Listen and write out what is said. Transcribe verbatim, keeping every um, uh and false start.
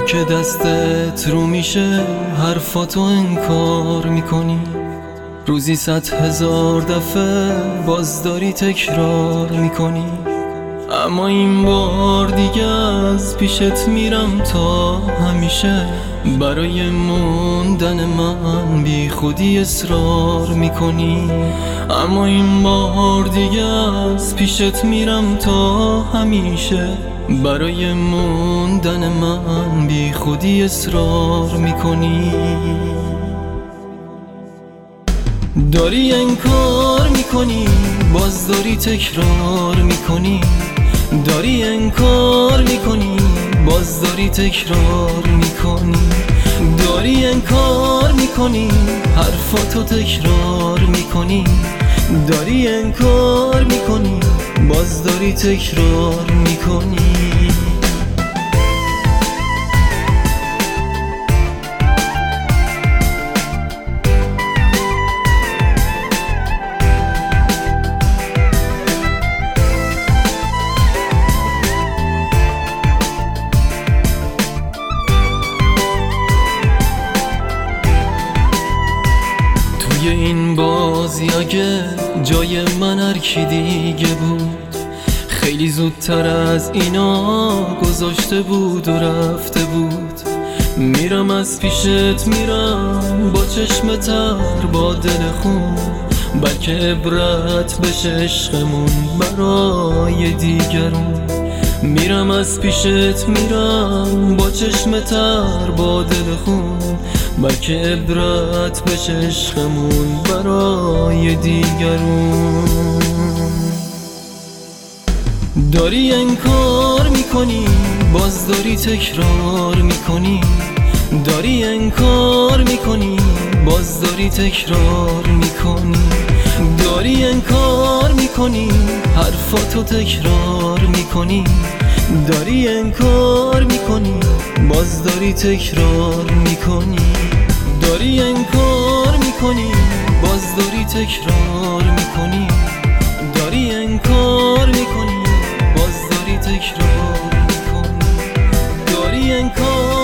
که دستت رو میشه حرفاتو انکار میکنی، روزی صد هزار دفعه باز داری تکرار میکنی. اما این بار دیگه از پیشت میرم تا همیشه، برای موندن من بی خودی اصرار میکنی. اما این بار دیگه از پیشت میرم تا همیشه، برای موندن من بی خودی اصرار میکنی. داری انکار میکنی باز داری تکرار میکنی، داری انکار میکنی باز داری تکرار میکنی، داری انکار میکنی حرفاتو تکرار میکنی، داری انکار میکنی باز داری تکرار میکنی. توی این بازی اگه جای من هر کی دیگه بود، خیلی زودتر از اینا گذاشته بود و رفته بود. میرم از پیشت میرم با چشم تر با دل خون، بلکه عبرت بشه عشقمون برای دیگرون. میرم از پیشت میرم با چشم تر با دل خون، بلکه عبرت بشه عشقمون برای دیگرون. داری انکار میکنی باز داری تکرار میکنی، داری انکار میکنی باز داری تکرار میکنی، داری انکار میکنی حرفاتو تکرار میکنی، داری انکار میکنی باز داری تکرار میکنی، داری انکار میکنی باز داری تکرار میکنی، داری انکار میکنی باز داری تکرار میکنی، داری انکار